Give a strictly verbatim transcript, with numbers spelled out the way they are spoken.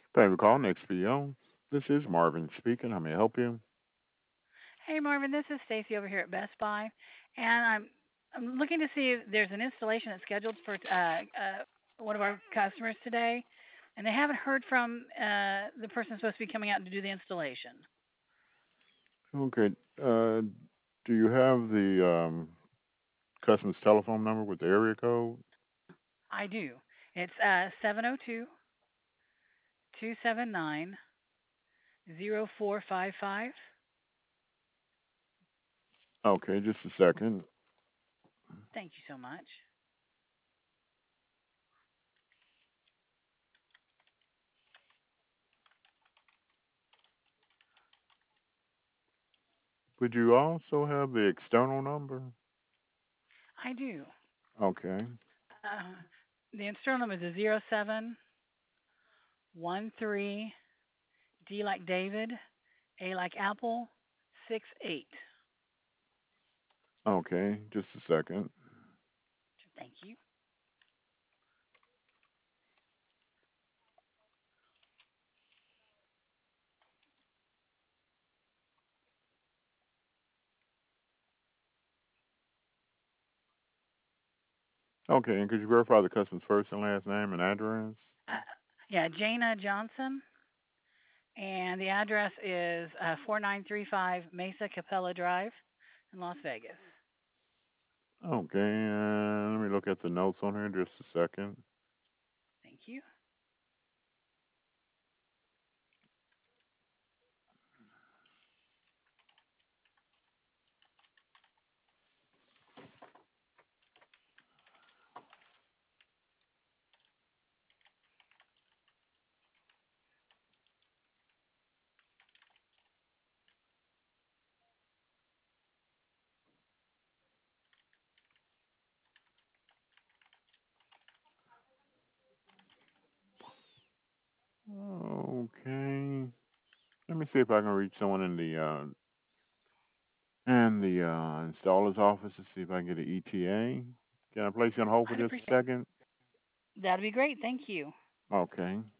Thank you for calling X P O. This is Marvin speaking. How may I help you? Hey Marvin, this is Stacy over here at Best Buy, and I'm I'm looking to see if there's an installation that's scheduled for uh, uh, one of our customers today, and they haven't heard from uh, the person supposed to be coming out to do the installation. Okay. Uh, do you have the um, customer's telephone number with the area code? I do. It's uh, seven zero two, two seven nine, zero four five five. Okay, just a second. Thank you so much. Would you also have the external number? I do. Okay. Uh, the internal number is a zero seven one three D like David, A like Apple, six eight. Okay, just a second. Thank you. Okay, and could you verify the customer's first and last name and address? Uh, yeah, Jana Johnson, and the address is uh, four nine three five Mesa Capella Drive in Las Vegas. Okay, and let me look at the notes on here just a second. Thank you. Okay. Let me see if I can reach someone in the uh, and the uh, installer's office to see if I can get an E T A. Can I place you on hold for I'd just a appreciate second? That'd be great. Thank you. Okay.